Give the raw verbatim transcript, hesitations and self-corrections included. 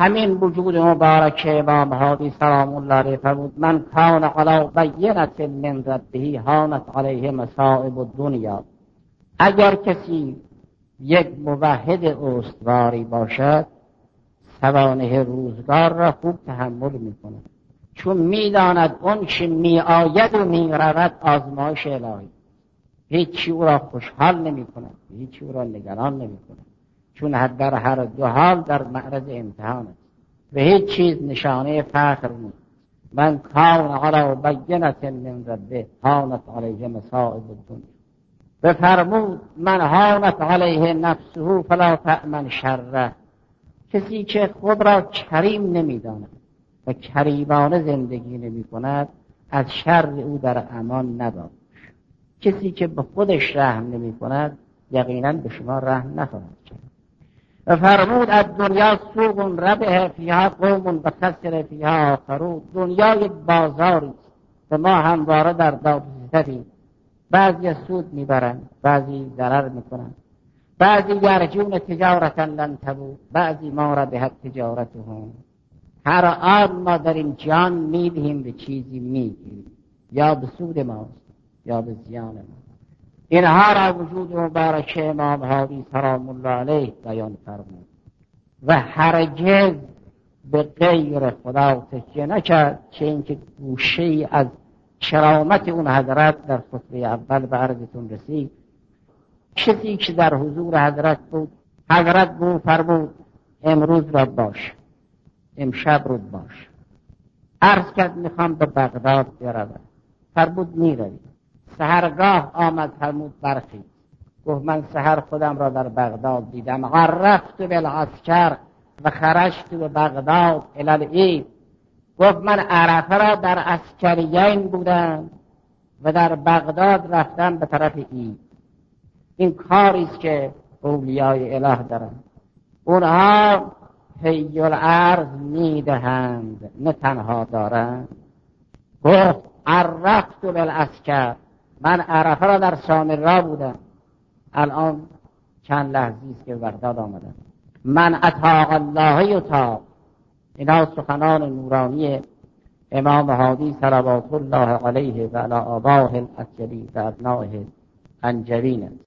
همین وجود مبارک امام هادی سلام الله علیه فرمود من کان علی بینة من ربه هانت علیه مصائب الدنیا. اگر کسی یک موحد استواری باشد سوانح روزگار را خوب تحمل میکند، چون میداند اون چه میآید و میرود آزمایش الهی، هیچی او را خوشحال نمیکند، هیچی او را نگران نمیکند، چون در هر دو حال در معرض امتحان است و هیچ چیز نشانه فخر نیست. من کان علی بینة من ربه هانت علیه مصائب الدنیا. بفرمود من هانت علیه نفسه فلا تأمن شره. کسی که خود را کریم نمیداند و کریمانه زندگی نمی کند از شر او در امان نباش. کسی که به خودش رحم نمی کند یقینا به شما رحم نخواهد کرد. و فرمود از دنیا سوق ربح فیها قوم و خسر فیها آخرون. دنیا یک بازاری است و ما همواره در داد و ستدیم. بعضی سود میبرند، بعضی ضرر میکنند، بعضی یرجون تجارتا لن تبور، بعضی ما ربحت تجارتهم. هر آن ما در این جان میدهیم به چیزی میگیریم، یا به سود ماست یا به زیان ما. اینها را وجود مبارک امام هادی سلام الله علیه بیان فرمود و هرگز به غیر خدا تکیه نکرد، چه اینکه گوشه ای از کرامت اون حضرت در خطبه اول به عرضتون رسید. کسی که در حضور حضرت بود، حضرت بود فرمود امروز را باش، امشب رو باش. عرض کرد میخوام به بغداد بروم، فرمود میروی. سحرگاه آمد فرمود برخیز. گفت من سحر خودم را در بغداد دیدم. عرفت بالعسکر و خرجت به بغداد الی العید. گفت من عرفه را در عسکریین بودم و در بغداد رفتم به طرف عید. این کاری است که اولیای اله دارند. اونها حی الارض میدهند نه تنها دارند. گفت عرفت بالعسکر، من عرفه را در سامرا بودم، الان چند لحظی است که بغداد آمدم. من اطاع الله یطاع. اینا سخنان نورانی امام هادی صلوات الله علیه و علی آبائه الاطهرین و ابنائه انجبین.